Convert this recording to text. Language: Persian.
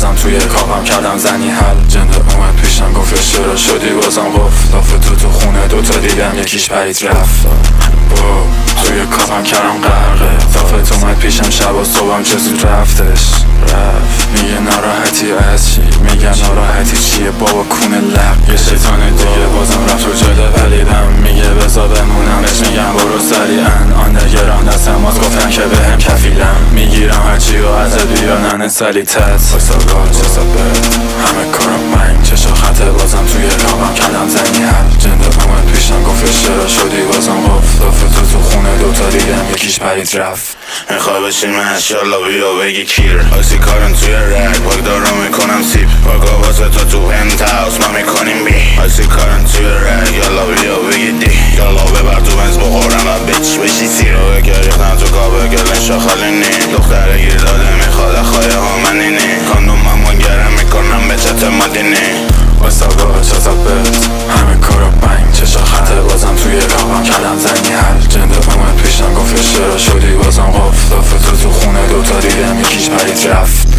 بازم توی کابم کردم زنی حل. جنده اومد پیشم گفت چرا شدی بازم قفل. لافه تو خونه دوتا دیدم یکیش پرید رفت. توی کابم کردم غرقه. لافه اومد پیشم شب و صبحم چه زود رفتش. میگه ناراحتی از چی؟ میگه ناراحتی چیه بابا کونه لق. یه شیطان دیگه بازم رفت رو جلو ولیدم. میگه بزا بمونم بهش میگم برو سریعا. آندرگران از تماس گفتن که بهم کفیلم. میگیرم هرچی و ازت بیانن سلیتت. بایستاگاه چه ثابت همه کارم من چشا خطه. بازم توی کابم کردم زنی حل. جنده اومد پیشم گفت چرا شدی بازم قفل. لافه تو خونه دوتا دیدم یکیش پرید رفت. میخوای بشین من اشیالا بیا بگی کیر. آیسی کارن توی رگ باگ دارم میکنم سیپ. باگا واسه تو پنت هاوس ما میکنیم بی. آیسی کارن توی رگ یالا بیا بگی دی. یالا ببر تو بنز بخورم و بیچ بشی سیر. که ریختن تو کابه گلن شاخالی نی. دختره گیر داده میخواد اخوای ها منی نی. کاندوم هم گرم میکنم به چت مدینی. بایستاگاه چه ثابت همه کارا بنگ چشا خطه. بازم توی کابم کردم زنی حل. جنده اومد پیشم گفت چرا شدی بازم قفل. لافه تو خونه دوتا دیدم یکیش پرید رفت.